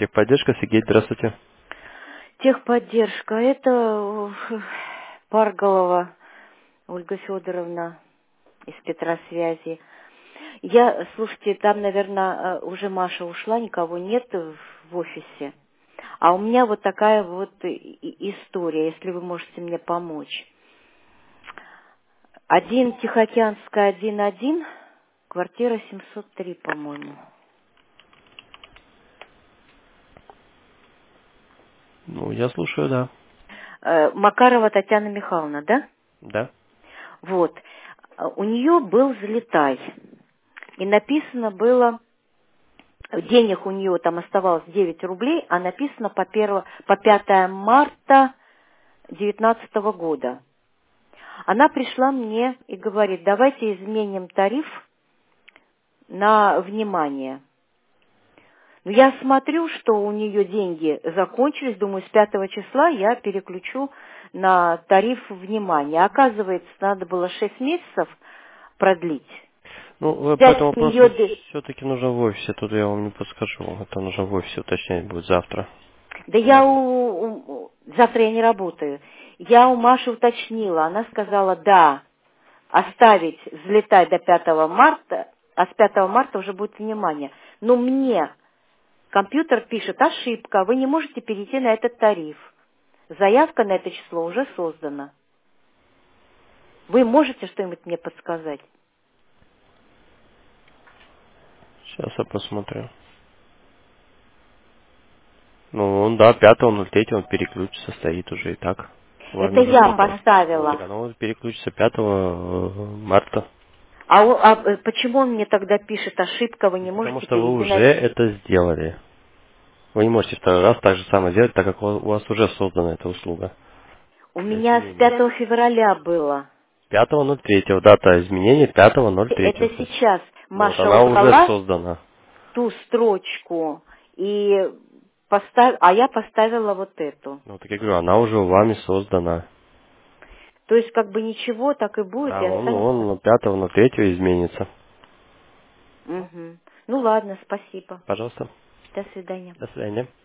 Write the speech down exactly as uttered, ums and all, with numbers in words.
Техподдержка, Сергей, здравствуйте. Техподдержка. Это э, Парголова Ольга Федоровна из Петросвязи. Я, слушайте, там, наверное, уже Маша ушла, никого нет в офисе. А у меня вот такая вот и- история, если вы можете мне помочь. Один Тихоокеанская, один один, квартира семьсот три, по-моему. Ну, я слушаю, да. Э, Макарова Татьяна Михайловна, да? Да. Вот. Э, У нее был взлетай. И написано было, денег у нее там оставалось девять рублей, а написано по, первого, по пятое марта девятнадцатого года. Она пришла мне и говорит, давайте изменим тариф на внимание. Но я смотрю, что у нее деньги закончились, думаю, с пятого числа я переключу на тариф внимания. Оказывается, надо было шесть месяцев продлить. Ну, вы по Взять этому с нее... вопросу де- все-таки нужно в офисе, тут я вам не подскажу. Это нужно в офисе уточнять будет завтра. Да я у, у- завтра я не работаю. Я у Маши уточнила. Она сказала, да, оставить взлетать до пятого марта, а с пятого марта уже будет внимание. Но мне компьютер пишет, ошибка, вы не можете перейти на этот тариф. Заявка на это число уже создана. Вы можете что-нибудь мне подсказать? Сейчас я посмотрю. Ну, он, да, пятого ноль третьего он переключится, стоит уже и так. Вами Это уже я создан. Ну, поставила. так оно вот переключится пятого марта. А, он- а, э, почему он мне тогда пишет, ошибка, вы Ну, не потому можете что вы перейти уже на... это сделали. Вы не можете второй раз так же самое делать, так как у у вас уже создана эта услуга У для меня с изменения. пятого февраля было. пятого ноль третьего, дата изменения пятого ноль Это третьего. сейчас Ну вот Маша она уже убрала создана. ту строчку, и постав... а я поставила вот эту. Ну так я говорю, она уже вами создана. То есть как бы ничего так и будет, Да, и он, останется. он пятого ноль третьего изменится. Мгм. Ну ладно, спасибо. Пожалуйста. До свидания. До свидания.